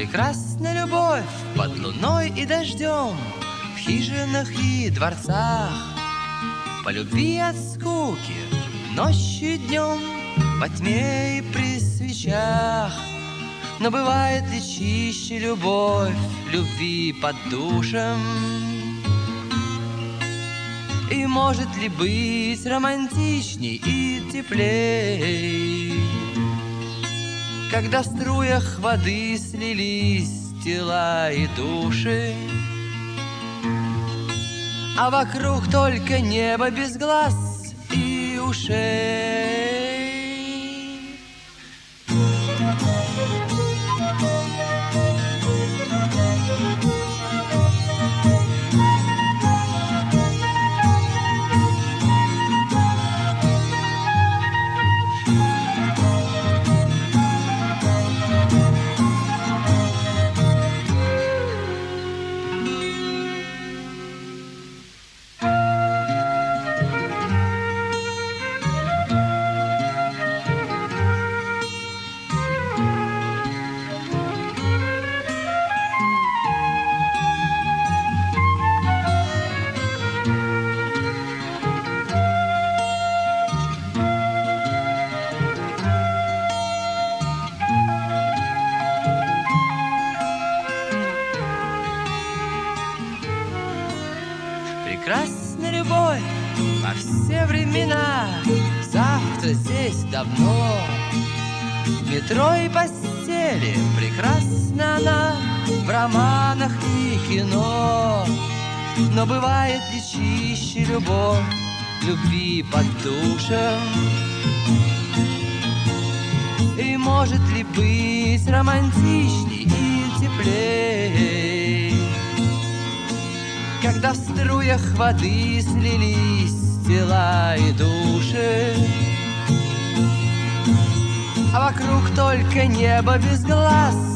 Прекрасна любовь под луной и дождем, в хижинах и дворцах, по любви от скуки ночью и днем, во тьме и при свечах. Но бывает ли чище любовь любви под душем? И может ли быть романтичней и теплей, когда в струях воды слились тела и души, а вокруг только небо без глаз и ушей? Прекрасна любовь во все времена, завтра здесь давно. В метро и постели прекрасна она, в романах и кино. Но бывает ли чище любовь любви под душем? И может ли быть романтичней и теплей, когда в струях воды слились тела и души, а вокруг только небо без глаз